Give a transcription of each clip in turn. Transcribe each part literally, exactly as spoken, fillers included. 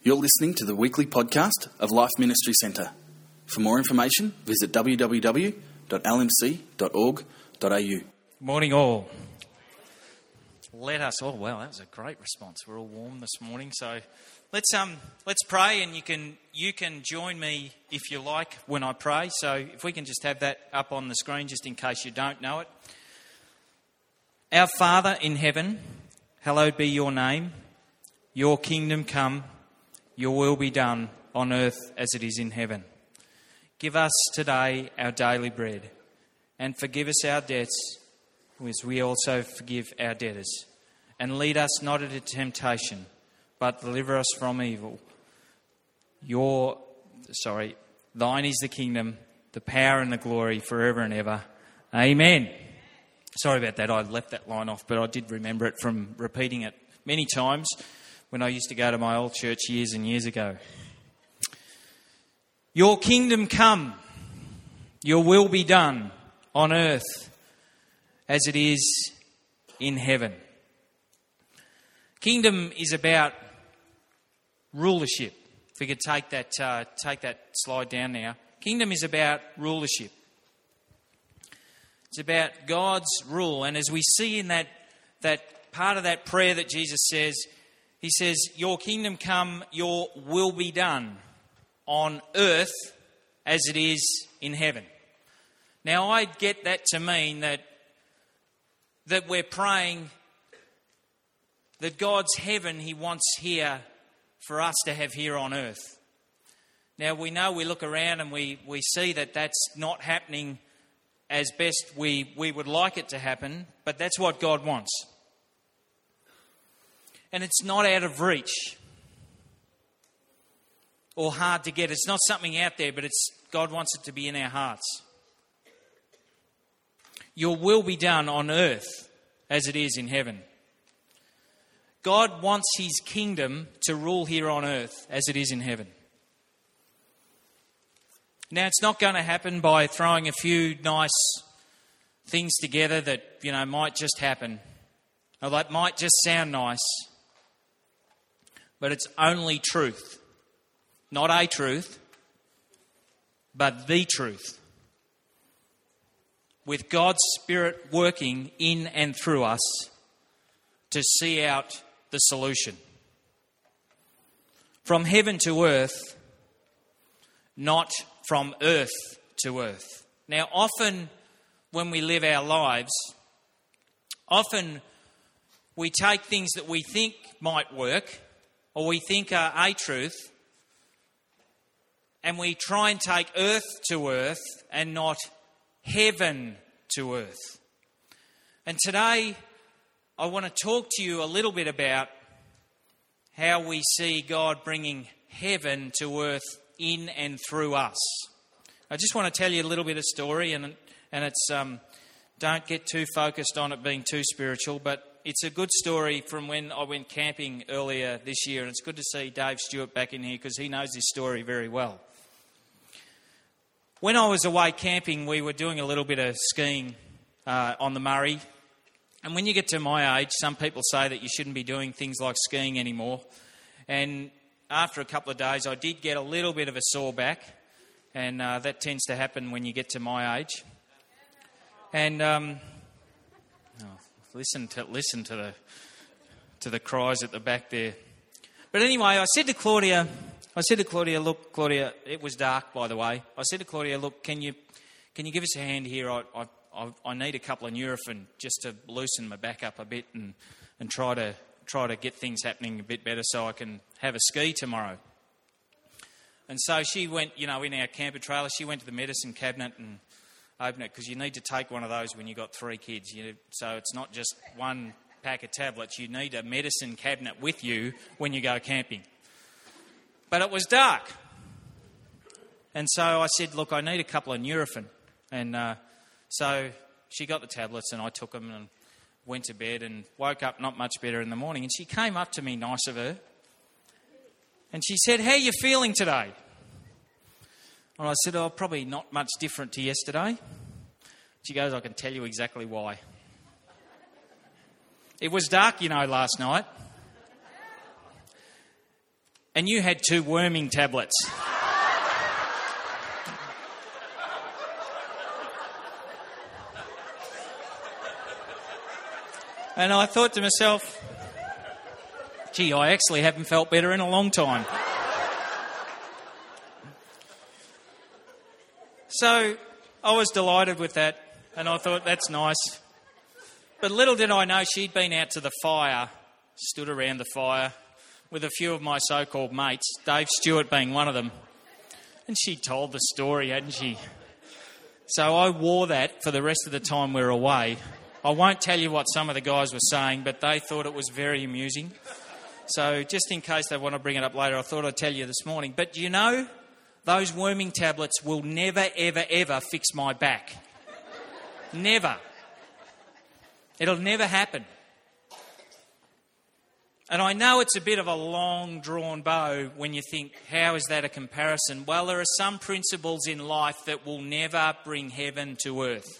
You're listening to the weekly podcast of Life Ministry Centre. For more information, visit w w w dot l m c dot org dot a u. Morning all. Let us, oh wow, that was a great response. We're all warm this morning, so let's um let's pray, and you can you can join me if you like when I pray. So if we can just have that up on the screen just in case you don't know it. Our Father in heaven, hallowed be your name. Your kingdom come, your will be done on earth as it is in heaven. Give us today our daily bread, and forgive us our debts as we also forgive our debtors. And lead us not into temptation, but deliver us from evil. Your, sorry, thine is the kingdom, the power and the glory forever and ever. Amen. Sorry about that, I left that line off, but I did remember it from repeating it many times when I used to go to my old church years and years ago. Your kingdom come, your will be done on earth as it is in heaven. Kingdom is about rulership. If we could take that uh, take that slide down now. Kingdom is about rulership. It's about God's rule, and as we see in that that part of that prayer that Jesus says, he says, "Your kingdom come, your will be done on earth as it is in heaven." Now, I get that to mean that that we're praying that God's heaven he wants here for us to have here on earth. Now, we know we look around and we, we see that that's not happening as best we, we would like it to happen, but that's what God wants. And it's not out of reach or hard to get. It's not something out there, but it's God wants it to be in our hearts. Your will be done on earth as it is in heaven. God wants his kingdom to rule here on earth as it is in heaven. Now, it's not going to happen by throwing a few nice things together that, you know, might just happen, or that might just sound nice. But it's only truth. Not a truth, but the truth. With God's Spirit working in and through us to see out the solution. From heaven to earth, not from earth to earth. Now, often when we live our lives, often we take things that we think might work or we think are a truth, and we try and take earth to earth and not heaven to earth. And today I want to talk to you a little bit about how we see God bringing heaven to earth in and through us. I just want to tell you a little bit of story, and and it's um, don't get too focused on it being too spiritual, but it's a good story from when I went camping earlier this year, and it's good to see Dave Stewart back in here because he knows this story very well. When I was away camping, we were doing a little bit of skiing uh, on the Murray. And when you get to my age, some people say that you shouldn't be doing things like skiing anymore. And after a couple of days, I did get a little bit of a sore back. And uh, that tends to happen when you get to my age. And um, oh, listen to listen to the to the cries at the back there. But anyway, I said to Claudia... I said to Claudia, look, Claudia, it was dark, by the way. I said to Claudia, look, can you can you give us a hand here? I I, I need a couple of Nurofen just to loosen my back up a bit and, and try to try to get things happening a bit better so I can have a ski tomorrow. And so she went, you know, in our camper trailer, she went to the medicine cabinet and opened it, because you need to take one of those when you've got three kids. You, so it's not just one pack of tablets. You need a medicine cabinet with you when you go camping. But it was dark. And so I said, look, I need a couple of Nurofen. And uh, so she got the tablets and I took them and went to bed and woke up not much better in the morning. And she came up to me, nice of her. And she said, how are you feeling today? And I said, oh, probably not much different to yesterday. She goes, I can tell you exactly why. It was dark, you know, last night. and you had two worming tablets. And I thought to myself, gee, I actually haven't felt better in a long time. So I was delighted with that, and I thought, that's nice. But little did I know she'd been out to the fire, stood around the fire, with a few of my so-called mates, Dave Stewart being one of them. And she told the story, hadn't she? So I wore that for the rest of the time we were away. I won't tell you what some of the guys were saying, but they thought it was very amusing. So just in case they want to bring it up later, I thought I'd tell you this morning. But you know, those worming tablets will never, ever, ever fix my back. Never. It'll never happen. And I know it's a bit of a long, drawn bow when you think, how is that a comparison? Well, there are some principles in life that will never bring heaven to earth.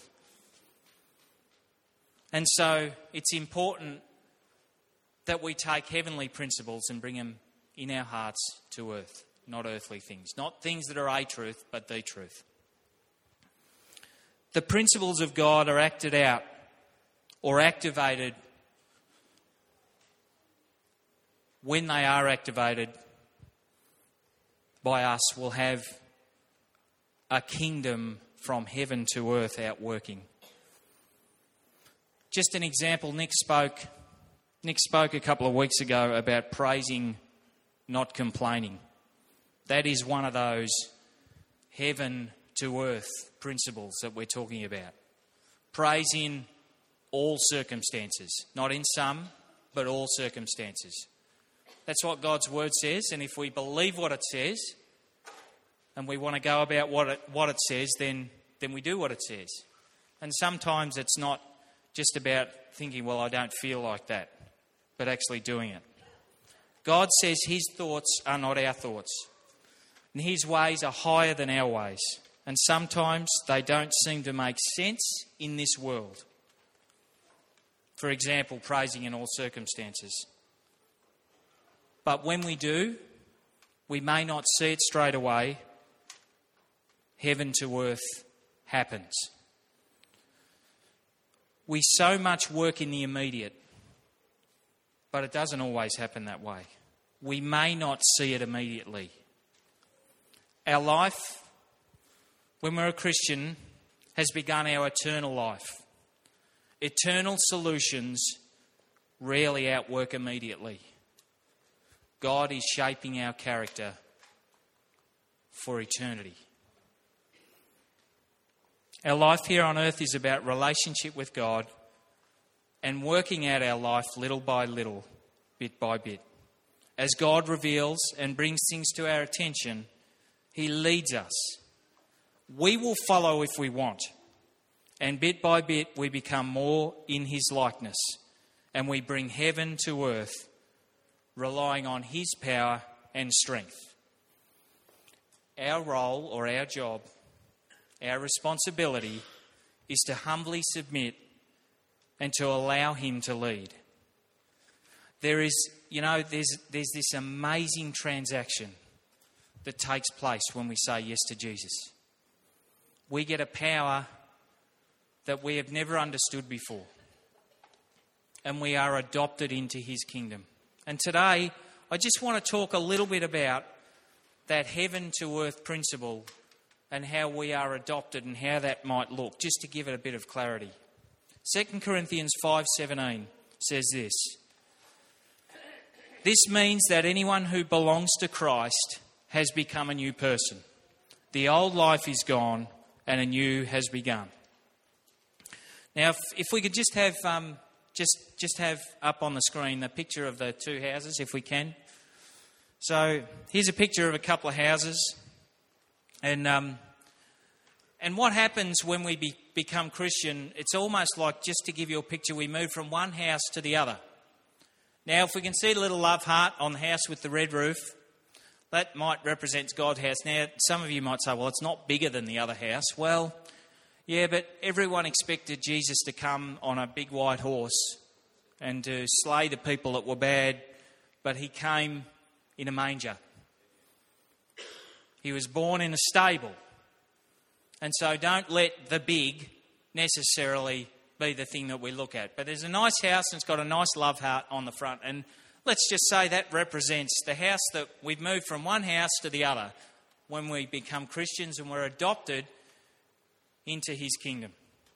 And so it's important that we take heavenly principles and bring them in our hearts to earth, not earthly things. Not things that are a truth, but the truth. The principles of God are acted out or activated when they are activated by us. We'll have a kingdom from heaven to earth outworking. Just an example, Nick spoke, Nick spoke a couple of weeks ago about praising, not complaining. That is one of those heaven to earth principles that we're talking about. Praise in all circumstances, not in some, but all circumstances. That's what God's word says, and if we believe what it says, and we want to go about what it, what it says, then, then we do what it says. And sometimes it's not just about thinking, well, I don't feel like that, but actually doing it. God says his thoughts are not our thoughts, and his ways are higher than our ways. And sometimes they don't seem to make sense in this world. For example, praising in all circumstances. But when we do, we may not see it straight away. Heaven to earth happens. We so much work in the immediate, but it doesn't always happen that way. We may not see it immediately. Our life, when we're a Christian, has begun our eternal life. Eternal solutions rarely outwork immediately. God is shaping our character for eternity. Our life here on earth is about relationship with God and working out our life little by little, bit by bit. As God reveals and brings things to our attention, he leads us. We will follow if we want. And bit by bit we become more in his likeness. And we bring heaven to earth, relying on his power and strength. Our role or our job, our responsibility is to humbly submit and to allow him to lead. There is, you know, there's, there's this amazing transaction that takes place when we say yes to Jesus. We get a power that we have never understood before. And we are adopted into his kingdom. And today, I just want to talk a little bit about that heaven to earth principle and how we are adopted and how that might look, just to give it a bit of clarity. Second Corinthians five seventeen says this: "This means that anyone who belongs to Christ has become a new person. The old life is gone and a new has begun." Now, if, if we could just have um, just just have up on the screen the picture of the two houses, if we can. So here's a picture of a couple of houses, and um, and what happens when we be, become Christian? It's almost like, just to give you a picture, we move from one house to the other. Now, if we can see the little love heart on the house with the red roof, that might represent God's house. Now, some of you might say, well, it's not bigger than the other house. Well, yeah, but everyone expected Jesus to come on a big white horse and to slay the people that were bad, but he came in a manger. He was born in a stable. And so don't let the big necessarily be the thing that we look at. But there's a nice house and it's got a nice love heart on the front. And let's just say that represents the house that we've moved from one house to the other when we become Christians and we're adopted into his kingdom.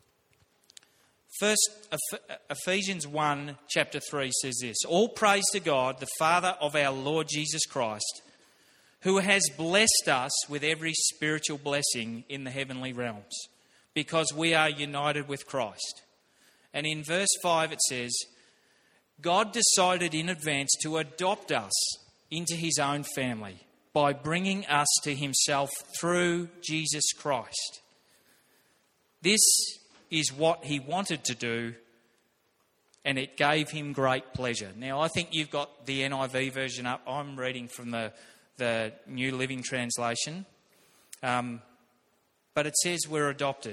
First, Ephesians one, chapter three says this: "All praise to God, the Father of our Lord Jesus Christ, who has blessed us with every spiritual blessing in the heavenly realms, because we are united with Christ." And in verse five it says, "God decided in advance to adopt us into his own family by bringing us to himself through Jesus Christ." This is what he wanted to do, and it gave him great pleasure. Now, I think you've got the N I V version up. I'm reading from the, the New Living Translation. Um, but it says we're adopted.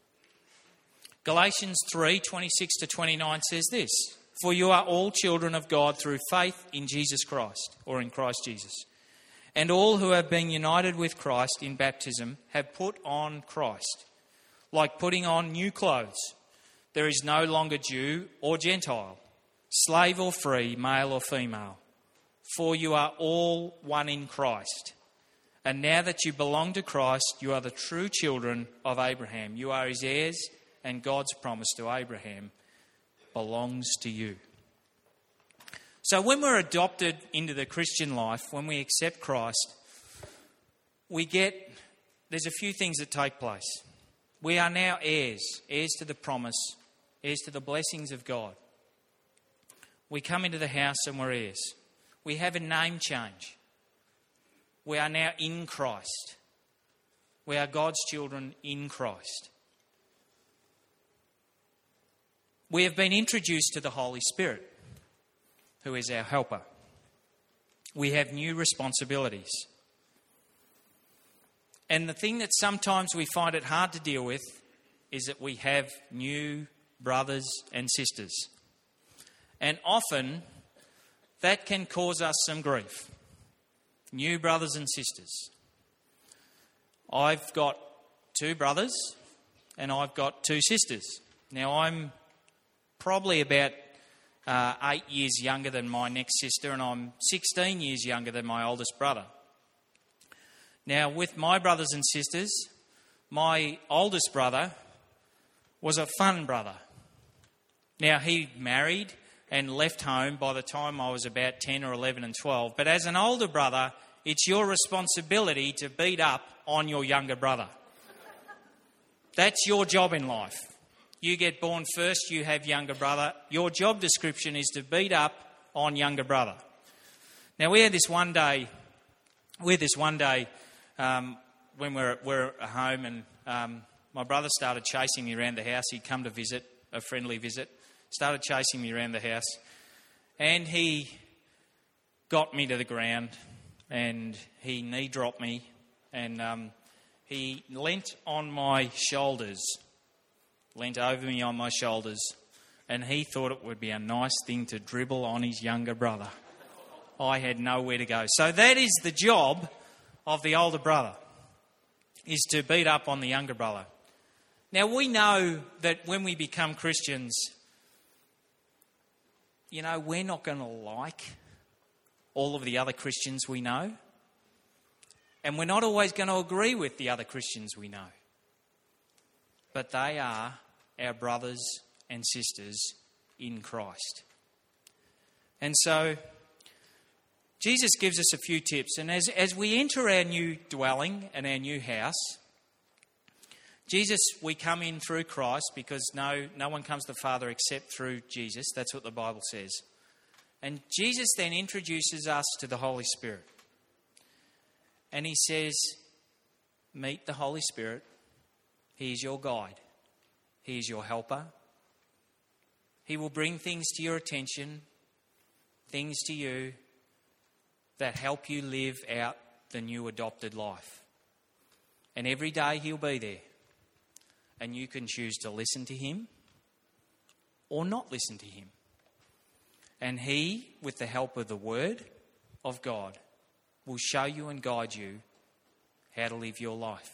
Galatians three, twenty-six to twenty-nine says this: "For you are all children of God through faith in Jesus Christ," or in Christ Jesus. "And all who have been united with Christ in baptism have put on Christ. Like putting on new clothes, there is no longer Jew or Gentile, slave or free, male or female, for you are all one in Christ. And now that you belong to Christ, you are the true children of Abraham. You are his heirs, and God's promise to Abraham belongs to you." So when we're adopted into the Christian life, when we accept Christ, we get, there's a few things that take place. We are now heirs, heirs to the promise, heirs to the blessings of God. We come into the house and we're heirs. We have a name change. We are now in Christ. We are God's children in Christ. We have been introduced to the Holy Spirit, who is our helper. We have new responsibilities. And the thing that sometimes we find it hard to deal with is that we have new brothers and sisters. And often that can cause us some grief. New brothers and sisters. I've got two brothers and I've got two sisters. Now I'm probably about uh, eight years younger than my next sister, and I'm sixteen years younger than my oldest brother. Now, with my brothers and sisters, my oldest brother was a fun brother. Now, he married and left home by the time I was about ten or eleven and twelve. But as an older brother, it's your responsibility to beat up on your younger brother. That's your job in life. You get born first, you have younger brother. Your job description is to beat up on younger brother. Now, we had this one day, we had this one day um, when we were, we were at home, and um, my brother started chasing me around the house. He'd come to visit, a friendly visit, started chasing me around the house, and he got me to the ground, and he knee dropped me, and um, he leant on my shoulders, leant over me on my shoulders, and he thought it would be a nice thing to dribble on his younger brother. I had nowhere to go. So that is the job of the older brother, is to beat up on the younger brother. Now, we know that when we become Christians, you know, we're not going to like all of the other Christians we know. And we're not always going to agree with the other Christians we know. But they are our brothers and sisters in Christ. And so Jesus gives us a few tips. And as, as we enter our new dwelling and our new house, Jesus, we come in through Christ, because no, no one comes to the Father except through Jesus. That's what the Bible says. And Jesus then introduces us to the Holy Spirit. And he says, meet the Holy Spirit. He is your guide. He is your helper. He will bring things to your attention, things to you that help you live out the new adopted life. And every day he'll be there. And you can choose to listen to him or not listen to him. And he, with the help of the Word of God, will show you and guide you how to live your life.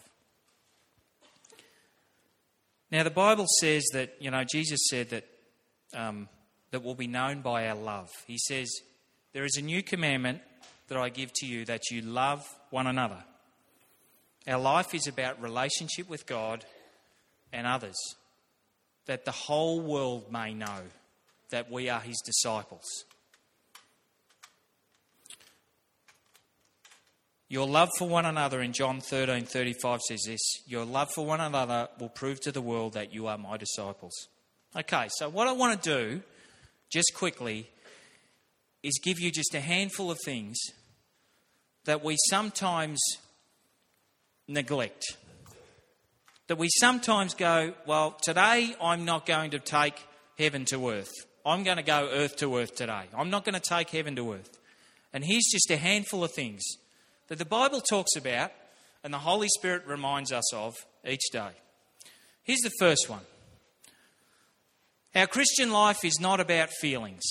Now, the Bible says that, you know, Jesus said that um, that we'll be known by our love. He says, there is a new commandment that I give to you, that you love one another. Our life is about relationship with God and others, that the whole world may know that we are his disciples. Your love for one another in John thirteen thirty-five says this, your love for one another will prove to the world that you are my disciples. Okay, so what I want to do, just quickly, is give you just a handful of things that we sometimes neglect. That we sometimes go, well, today I'm not going to take heaven to earth. I'm going to go earth to earth today. I'm not going to take heaven to earth. And here's just a handful of things that the Bible talks about and the Holy Spirit reminds us of each day. Here's the first one. Our Christian life is not about feelings.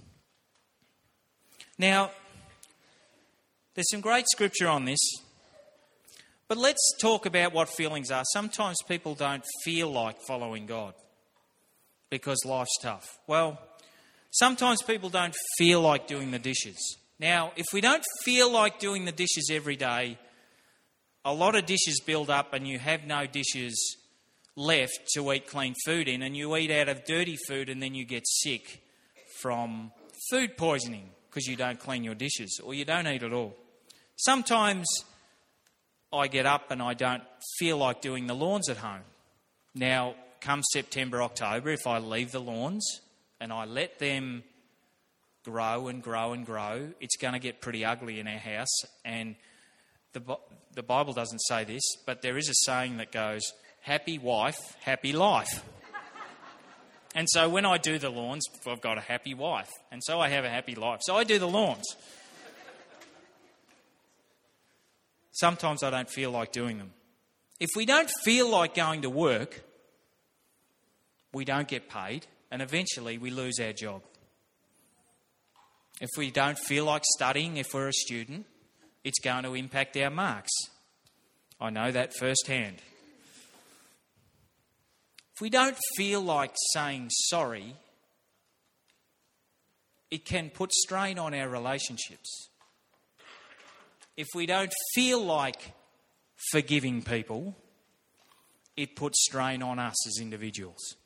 Now, there's some great scripture on this, but let's talk about what feelings are. Sometimes people don't feel like following God because life's tough. Well, sometimes people don't feel like doing the dishes. Now, if we don't feel like doing the dishes every day, a lot of dishes build up and you have no dishes left to eat clean food in, and you eat out of dirty food and then you get sick from food poisoning because you don't clean your dishes or you don't eat at all. Sometimes I get up and I don't feel like doing the lawns at home. Now, come September, October, if I leave the lawns and I let them grow and grow and grow, it's going to get pretty ugly in our house. And the the Bible doesn't say this, but there is a saying that goes, happy wife, happy life. And so when I do the lawns, I've got a happy wife. And so I have a happy life. So I do the lawns. Sometimes I don't feel like doing them. If we don't feel like going to work, we don't get paid, and eventually we lose our job. If we don't feel like studying, if we're a student, it's going to impact our marks. I know that firsthand. If we don't feel like saying sorry, it can put strain on our relationships. If we don't feel like forgiving people, it puts strain on us as individuals.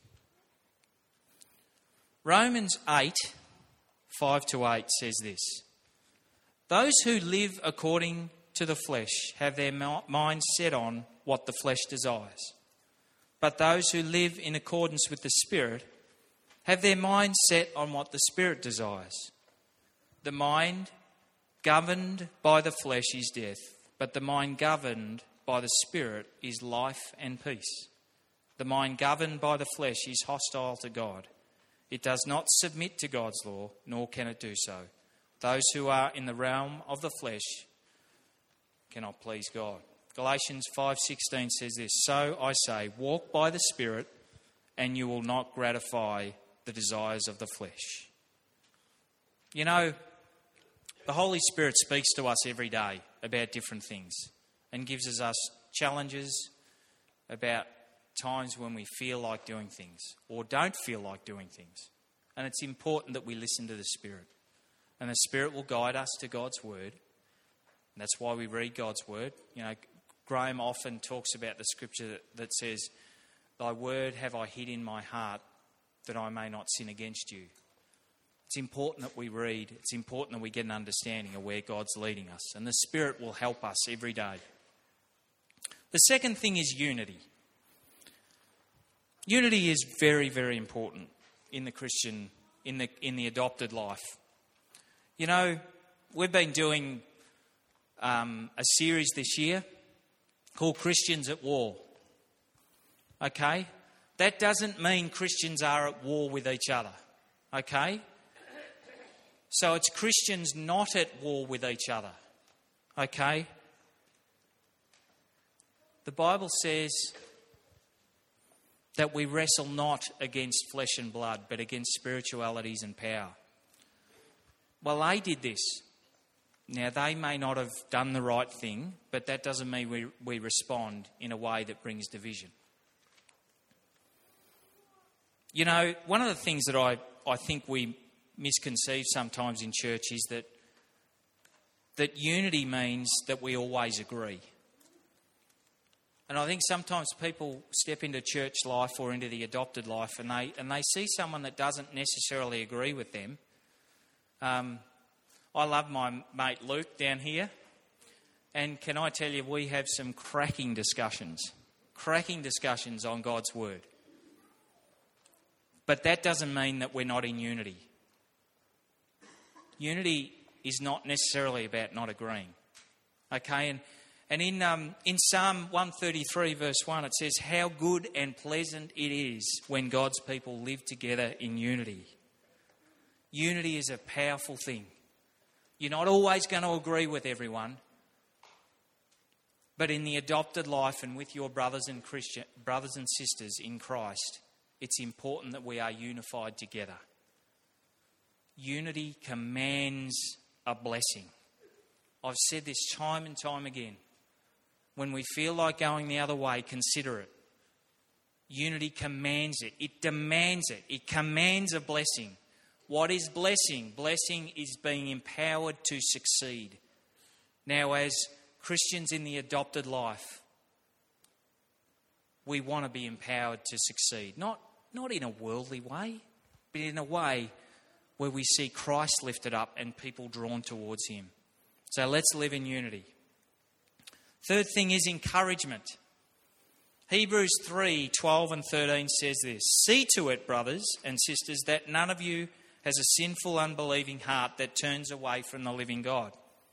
Romans eight, five to eight says this, those who live according to the flesh have their minds set on what the flesh desires. But those who live in accordance with the Spirit have their mind set on what the Spirit desires. The mind governed by the flesh is death, but the mind governed by the Spirit is life and peace. The mind governed by the flesh is hostile to God. It does not submit to God's law, nor can it do so. Those who are in the realm of the flesh cannot please God. Galatians five sixteen says this, so I say, walk by the Spirit, and you will not gratify the desires of the flesh. You know, the Holy Spirit speaks to us every day about different things and gives us challenges about times when we feel like doing things or don't feel like doing things. And it's important that we listen to the Spirit. And the Spirit will guide us to God's Word. And that's why we read God's Word. You know, Graham often talks about the scripture that, that says, thy word have I hid in my heart that I may not sin against you. It's important that we read. It's important that we get an understanding of where God's leading us. And the Spirit will help us every day. The second thing is unity. Unity is very, very important in the Christian, in the in the adopted life. You know, we've been doing um, a series this year called Christians at War. Okay? That doesn't mean Christians are at war with each other. Okay? So it's Christians not at war with each other. Okay? The Bible says that we wrestle not against flesh and blood, but against spiritualities and power. Well, they did this. Now, they may not have done the right thing, but that doesn't mean we, we respond in a way that brings division. You know, one of the things that I, I think we misconceive sometimes in church is that that unity means that we always agree. And I think sometimes people step into church life or into the adopted life and they and they see someone that doesn't necessarily agree with them. Um, I love my mate Luke down here. And can I tell you, we have some cracking discussions. Cracking discussions on God's Word. But that doesn't mean that we're not in unity. Unity is not necessarily about not agreeing. Okay, and and in um, in Psalm one thirty-three verse one it says, "How good and pleasant it is when God's people live together in unity." Unity is a powerful thing. You're not always going to agree with everyone, but in the adopted life and with your brothers and Christian brothers and sisters in Christ, it's important that we are unified together. Unity commands a blessing. I've said this time and time again. When we feel like going the other way, consider it. Unity commands it. It demands it. It commands a blessing. What is blessing? Blessing is being empowered to succeed. Now, as Christians in the adopted life, we want to be empowered to succeed. Not, not in a worldly way, but in a way where we see Christ lifted up and people drawn towards him. So let's live in unity. Third thing is encouragement. Hebrews three, twelve and thirteen says this, "See to it, brothers and sisters, that none of you has a sinful, unbelieving heart that turns away from the living God.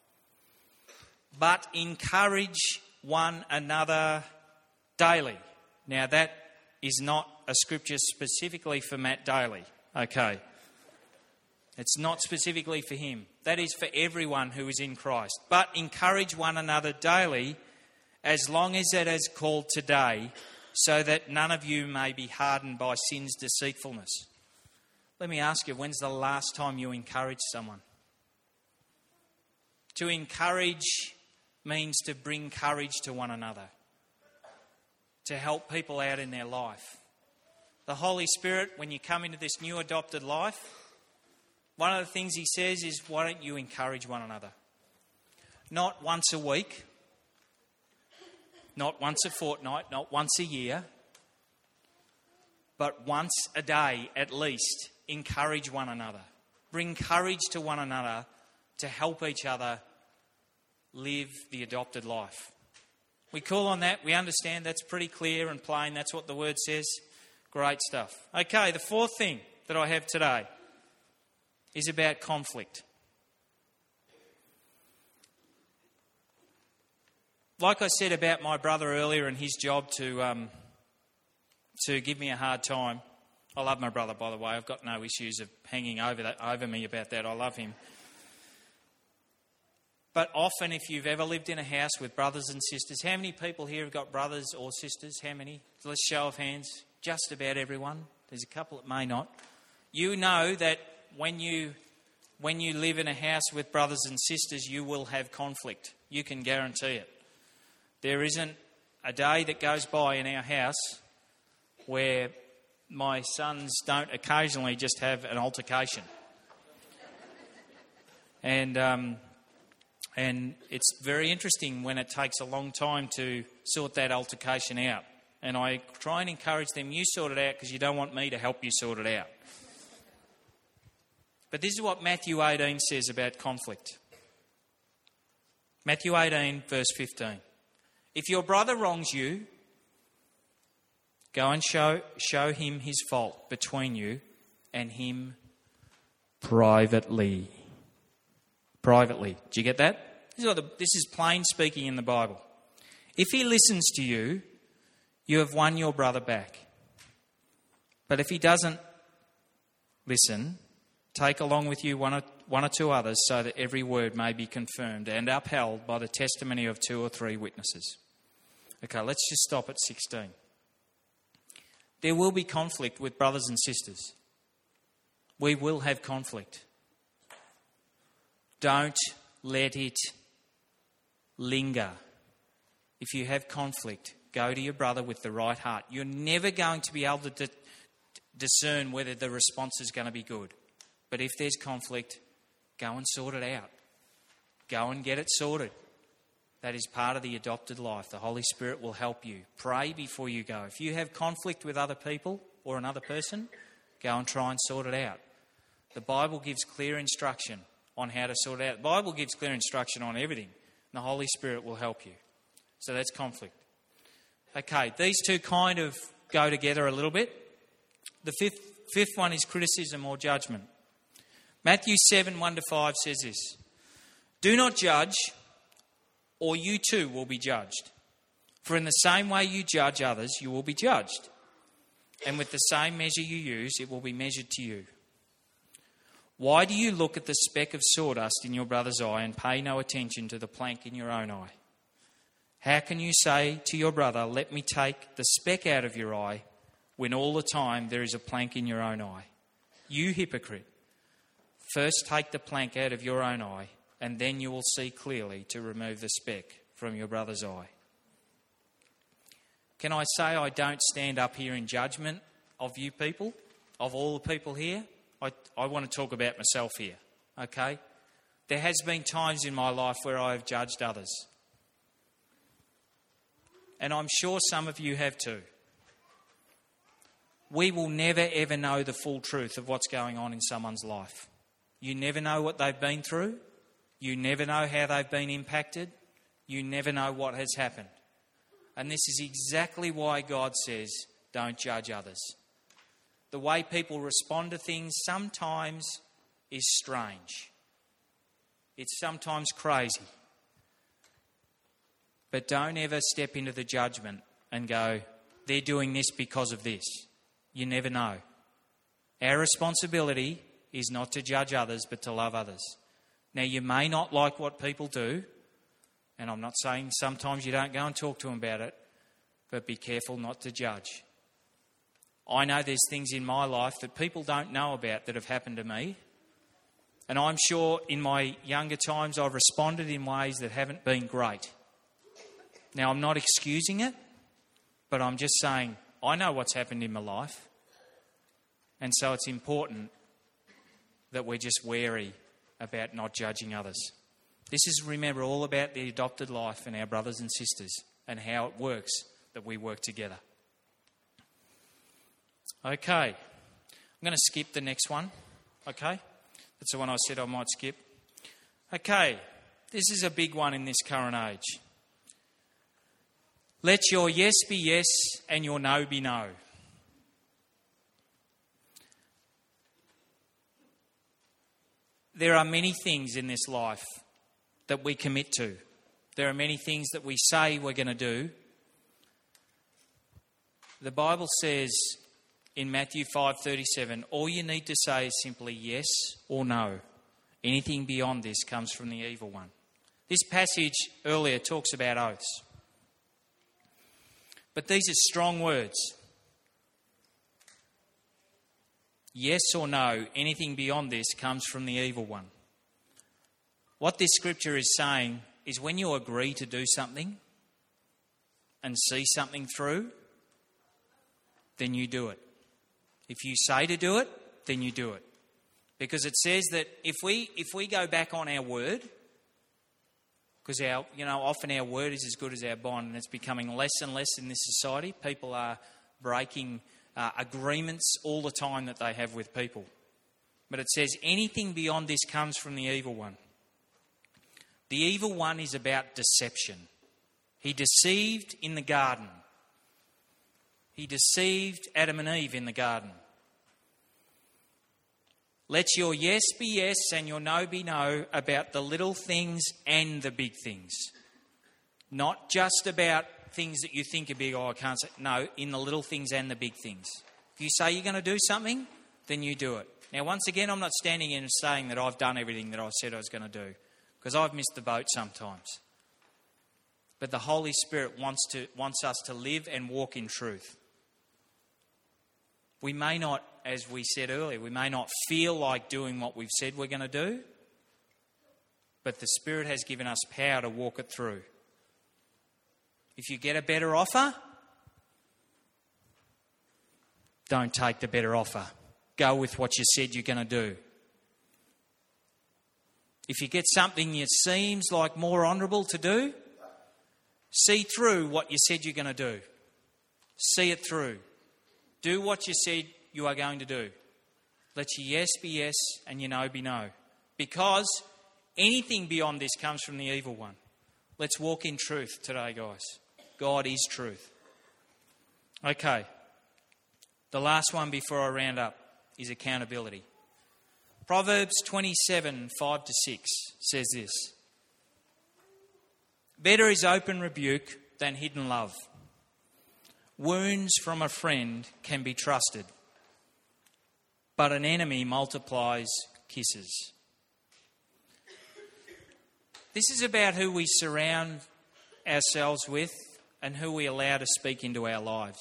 But encourage one another daily." Now that is not a scripture specifically for Matt Daly. Okay. It's not specifically for him. That is for everyone who is in Christ. "But encourage one another daily, as long as it is called today, so that none of you may be hardened by sin's deceitfulness." Let me ask you, when's the last time you encouraged someone? To encourage means to bring courage to one another, to help people out in their life. The Holy Spirit, when you come into this new adopted life, one of the things he says is, why don't you encourage one another? Not once a week, not once a fortnight, not once a year, but once a day at least, encourage one another. Bring courage to one another to help each other live the adopted life. We call on that. We understand that's pretty clear and plain. That's what the word says. Great stuff. Okay, the fourth thing that I have today is about conflict. Like I said about my brother earlier and his job to um, to give me a hard time. I love my brother, by the way. I've got no issues of hanging over that over me about that. I love him. But often, if you've ever lived in a house with brothers and sisters, how many people here have got brothers or sisters? How many? Let's show of hands. Just about everyone. There's a couple that may not. You know that when you when you live in a house with brothers and sisters, you will have conflict. You can guarantee it. There isn't a day that goes by in our house where my sons don't occasionally just have an altercation. And um, and it's very interesting when it takes a long time to sort that altercation out. And I try and encourage them, you sort it out because you don't want me to help you sort it out. But this is what Matthew eighteen says about conflict. Matthew eighteen, verse fifteen. "If your brother wrongs you, go and show, show him his fault between you and him privately." Privately. Do you get that? This is, what the, this is plain speaking in the Bible. If he listens to you, you have won your brother back. But if he doesn't listen, take along with you one or, one or two others, so that every word may be confirmed and upheld by the testimony of two or three witnesses. Okay, let's just stop at sixteen. There will be conflict with brothers and sisters. We will have conflict. Don't let it linger. If you have conflict, go to your brother with the right heart. You're never going to be able to di- discern whether the response is going to be good. But if there's conflict, go and sort it out. Go and get it sorted. That is part of the adopted life. The Holy Spirit will help you. Pray before you go. If you have conflict with other people or another person, go and try and sort it out. The Bible gives clear instruction on how to sort it out. The Bible gives clear instruction on everything. And the Holy Spirit will help you. So that's conflict. Okay, these two kind of go together a little bit. The fifth, fifth one is criticism or judgment. Matthew seven, one to five says this. Do not judge, or you too will be judged. For in the same way you judge others, you will be judged. And with the same measure you use, it will be measured to you. Why do you look at the speck of sawdust in your brother's eye and pay no attention to the plank in your own eye? How can you say to your brother, let me take the speck out of your eye, when all the time there is a plank in your own eye? You hypocrite! First take the plank out of your own eye, and then you will see clearly to remove the speck from your brother's eye. Can I say I don't stand up here in judgment of you people, of all the people here? I, I want to talk about myself here, okay? There has been times in my life where I have judged others. And I'm sure some of you have too. We will never ever know the full truth of what's going on in someone's life. You never know what they've been through. You never know how they've been impacted. You never know what has happened. And this is exactly why God says, don't judge others. The way people respond to things sometimes is strange. It's sometimes crazy. But don't ever step into the judgment and go, they're doing this because of this. You never know. Our responsibility is not to judge others, but to love others. Now, you may not like what people do, and I'm not saying sometimes you don't go and talk to them about it, but be careful not to judge. I know there's things in my life that people don't know about that have happened to me, and I'm sure in my younger times I've responded in ways that haven't been great. Now, I'm not excusing it, but I'm just saying I know what's happened in my life, and so it's important that we're just wary about not judging others. This is, remember, all about the adopted life and our brothers and sisters and how it works that we work together. Okay, I'm going to skip the next one, okay? That's the one I said I might skip. Okay, this is a big one in this current age. Let your yes be yes and your no be no. There are many things in this life that we commit to. There are many things that we say we're going to do. The Bible says in Matthew five thirty-seven, all you need to say is simply yes or no. Anything beyond this comes from the evil one. This passage earlier talks about oaths. But these are strong words. Yes or no, anything beyond this comes from the evil one. What this scripture is saying is when you agree to do something and see something through, then you do it. If you say to do it, then you do it. Because it says that if we if we go back on our word, because our you know often our word is as good as our bond, and it's becoming less and less in this society. People are breaking uh, agreements all the time that they have with people. But it says anything beyond this comes from the evil one. The evil one is about deception. He deceived in the garden. He deceived Adam and Eve in the garden. Let your yes be yes and your no be no about the little things and the big things. Not just about things that you think are big, oh, I can't say. No, in the little things and the big things. If you say you're going to do something, then you do it. Now, once again, I'm not standing in and saying that I've done everything that I said I was going to do, because I've missed the boat sometimes. But the Holy Spirit wants to wants us to live and walk in truth. We may not, as we said earlier, we may not feel like doing what we've said we're going to do, but the Spirit has given us power to walk it through. If you get a better offer, don't take the better offer. Go with what you said you're going to do. If you get something that seems like more honourable to do, see through what you said you're going to do. See it through. Do what you said you are going to do. Let your yes be yes and your no be no. Because anything beyond this comes from the evil one. Let's walk in truth today, guys. God is truth. Okay. The last one before I round up is accountability. Proverbs twenty-seven, five to six says this. Better is open rebuke than hidden love. Wounds from a friend can be trusted, but an enemy multiplies kisses. This is about who we surround ourselves with and who we allow to speak into our lives.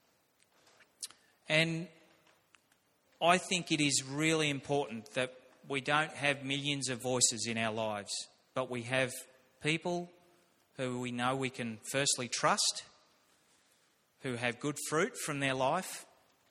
And I think it is really important that we don't have millions of voices in our lives, but we have people who we know we can firstly trust, who have good fruit from their life,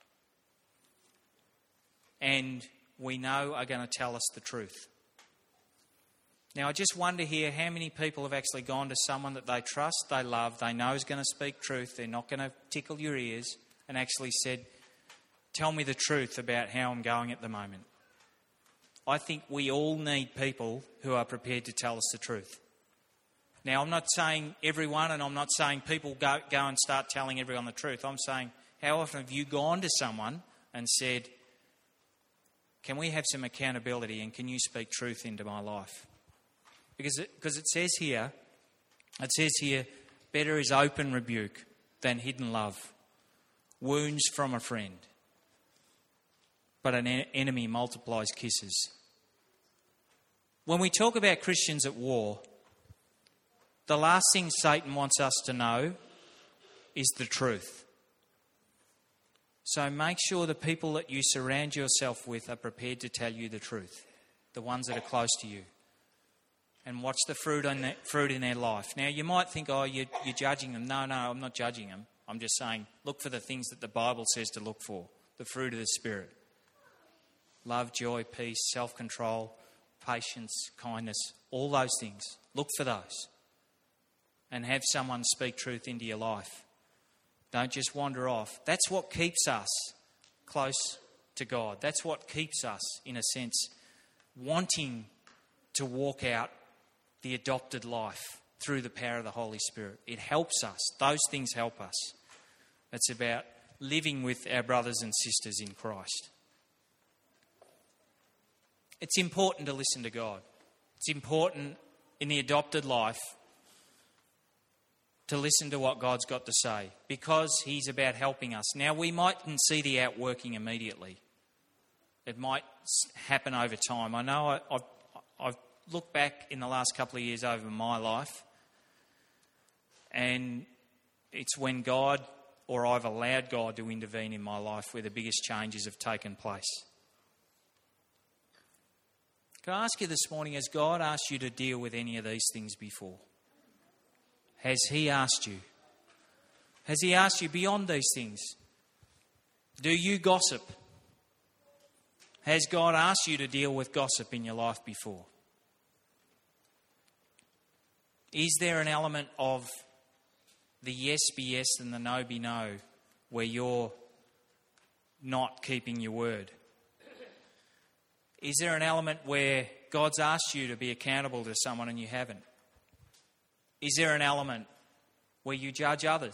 and we know are going to tell us the truth. Now, I just wonder here how many people have actually gone to someone that they trust, they love, they know is going to speak truth, they're not going to tickle your ears, and actually said, tell me the truth about how I'm going at the moment. I think we all need people who are prepared to tell us the truth. Now, I'm not saying everyone, and I'm not saying people go, go and start telling everyone the truth. I'm saying, how often have you gone to someone and said, can we have some accountability and can you speak truth into my life? Because it, because it says here, it says here, better is open rebuke than hidden love. Wounds from a friend, but an enemy multiplies kisses. When we talk about Christians at war, the last thing Satan wants us to know is the truth. So make sure the people that you surround yourself with are prepared to tell you the truth, the ones that are close to you. And watch the fruit in their, fruit in their life. Now, you might think, oh, you're, you're judging them. No, no, I'm not judging them. I'm just saying, look for the things that the Bible says to look for. The fruit of the Spirit. Love, joy, peace, self-control, patience, kindness, all those things. Look for those. And have someone speak truth into your life. Don't just wander off. That's what keeps us close to God. That's what keeps us, in a sense, wanting to walk out the adopted life through the power of the Holy Spirit. It helps us. Those things help us. It's about living with our brothers and sisters in Christ. It's important to listen to God. It's important in the adopted life to listen to what God's got to say, because He's about helping us. Now, we mightn't see the outworking immediately. It might happen over time. I know I, I've, I've looked back in the last couple of years over my life, and it's when God, or I've allowed God to intervene in my life, where the biggest changes have taken place. Can I ask you this morning, has God asked you to deal with any of these things before? Has He asked you? Has He asked you beyond these things? Do you gossip? Has God asked you to deal with gossip in your life before? Is there an element of the yes be yes and the no be no, where you're not keeping your word? Is there an element where God's asked you to be accountable to someone and you haven't? Is there an element where you judge others?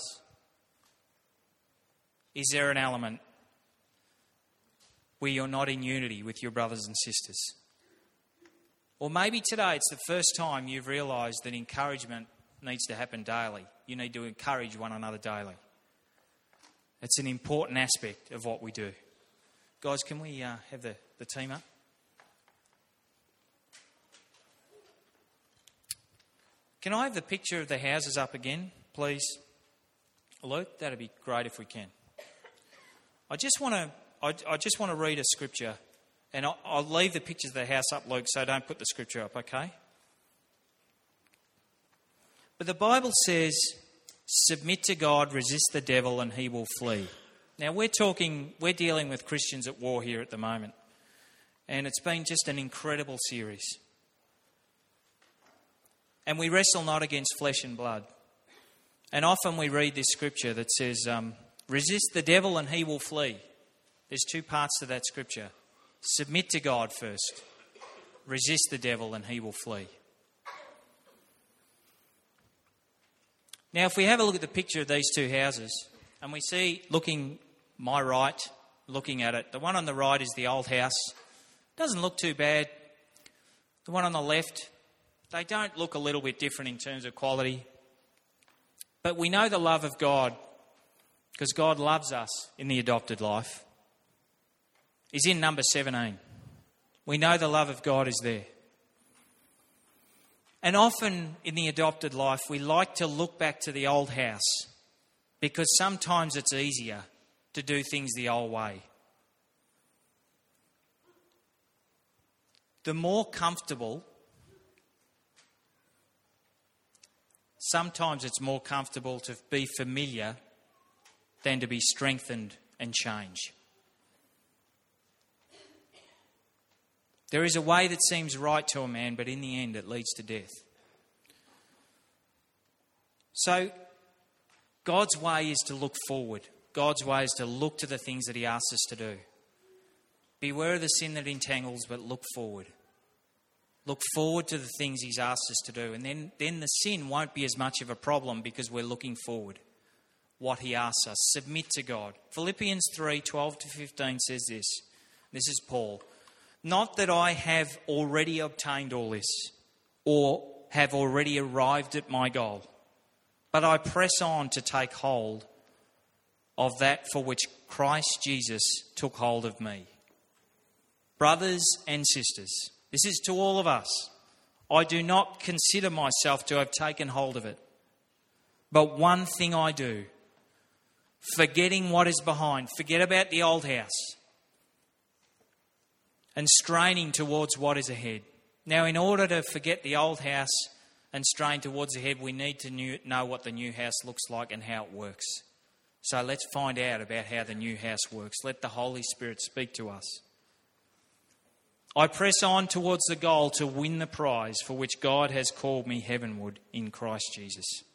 Is there an element where you're not in unity with your brothers and sisters? Or maybe today it's the first time you've realised that encouragement needs to happen daily. You need to encourage one another daily. It's an important aspect of what we do. Guys, can we uh, have the, the team up? Can I have the picture of the houses up again, please? Luke, that'd be great if we can. I just want to I, I just want to read a scripture, and I'll, I'll leave the pictures of the house up, Luke, so don't put the scripture up, okay? But the Bible says, submit to God, resist the devil, and he will flee. Now, we're talking, we're dealing with Christians at war here at the moment. And it's been just an incredible series. And we wrestle not against flesh and blood. And often we read this scripture that says, um, resist the devil and he will flee. There's two parts to that scripture. Submit to God first. Resist the devil and he will flee. Now, if we have a look at the picture of these two houses, and we see, looking my right, looking at it, the one on the right is the old house. Doesn't look too bad. The one on the left, they don't look a little bit different in terms of quality. But we know the love of God, because God loves us in the adopted life, is in number seventeen. We know the love of God is there. And often in the adopted life, we like to look back to the old house because sometimes it's easier to do things the old way. The more comfortable, sometimes it's more comfortable to be familiar than to be strengthened and change. There is a way that seems right to a man, but in the end it leads to death. So, God's way is to look forward. God's way is to look to the things that he asks us to do. Beware of the sin that entangles, but look forward. Look forward to the things he's asked us to do. And then, then the sin won't be as much of a problem because we're looking forward. What he asks us. Submit to God. Philippians three, twelve to fifteen says this. This is Paul. Not that I have already obtained all this or have already arrived at my goal, but I press on to take hold of that for which Christ Jesus took hold of me. Brothers and sisters, this is to all of us. I do not consider myself to have taken hold of it. But one thing I do, forgetting what is behind, forget about the old house, and straining towards what is ahead. Now, in order to forget the old house and strain towards ahead, we need to new, know what the new house looks like and how it works. So let's find out about how the new house works. Let the Holy Spirit speak to us. I press on towards the goal to win the prize for which God has called me heavenward in Christ Jesus.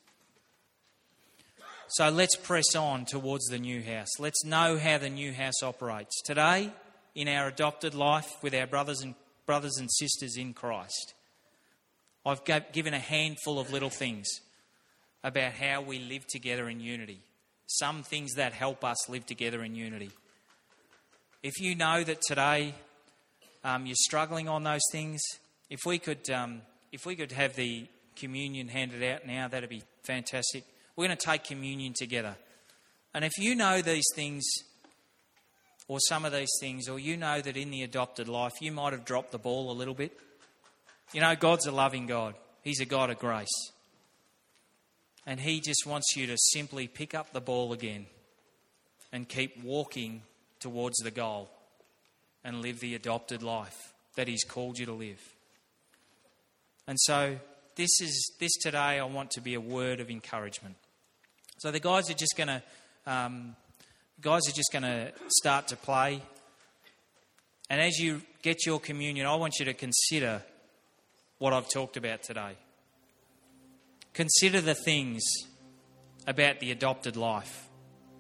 So let's press on towards the new house. Let's know how the new house operates. Today, in our adopted life with our brothers and brothers and sisters in Christ, I've given a handful of little things about how we live together in unity. Some things that help us live together in unity. If you know that today um, you're struggling on those things, if we could, um, if we could have the communion handed out now, that'd be fantastic. We're going to take communion together, and if you know these things, or some of these things, or you know that in the adopted life you might have dropped the ball a little bit. You know, God's a loving God. He's a God of grace. And he just wants you to simply pick up the ball again and keep walking towards the goal and live the adopted life that he's called you to live. And so this is this today I want to be a word of encouragement. So the guys are just going to... Um, Guys are just going to start to play. And as you get your communion, I want you to consider what I've talked about today. Consider the things about the adopted life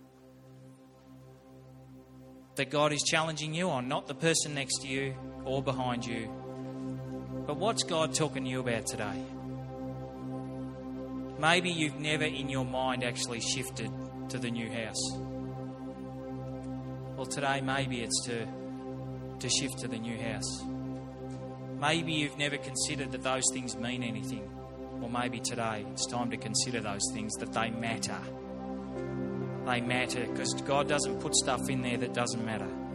that God is challenging you on, not the person next to you or behind you. But what's God talking to you about today? Maybe you've never in your mind actually shifted to the new house. Well, today maybe it's to, to shift to the new house. Maybe you've never considered that those things mean anything. Or maybe today it's time to consider those things, that they matter. They matter because God doesn't put stuff in there that doesn't matter.